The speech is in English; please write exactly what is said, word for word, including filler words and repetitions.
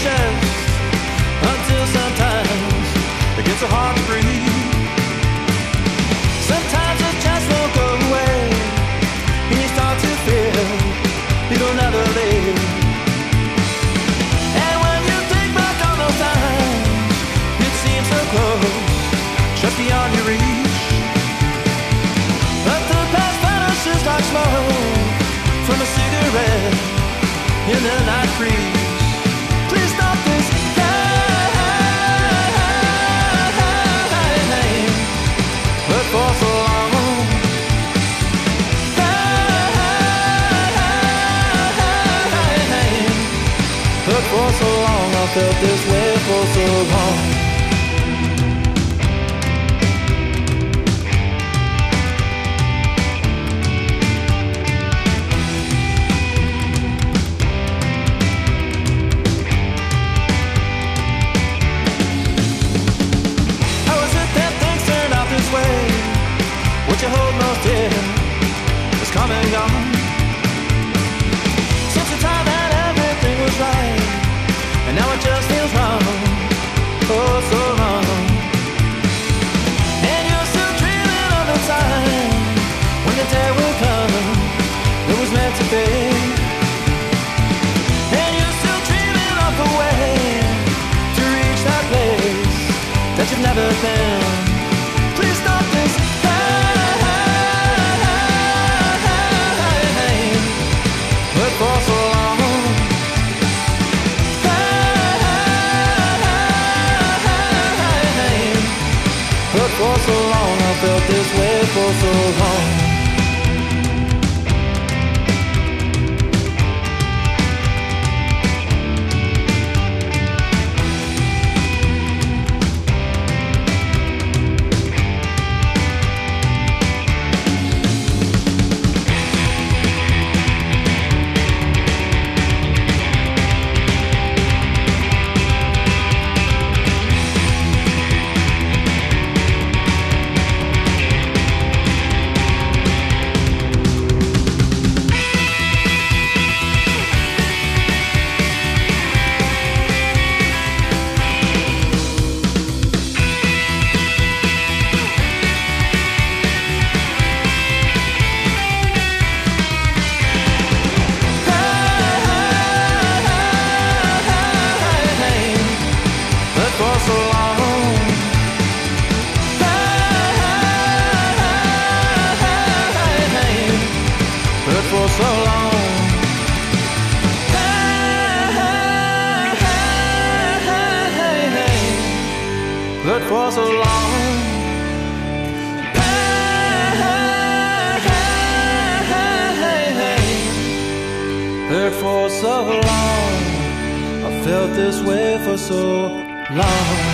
chest until sometimes it gets so hard to breathe. Sometimes it just won't go away, and you start to feel you'll never live. And when you think back on those times, it seems so close, just beyond your reach. But the past vanishes like smoke from a cigarette in the night breeze. Please stop this pain, but for so long, pain, but for so long, I felt this way for so long. What you hold most dear is come and gone. Since the time that everything was right, and now it just feels wrong, oh so wrong. And you're still dreaming of the time when the day will come that was meant to be. And you're still dreaming of the way to reach that place that you've never been. Please stop this. For so long, pain, but for so long, I felt this way for so long. For so long, but for so long, but for so long, I felt this way for so long.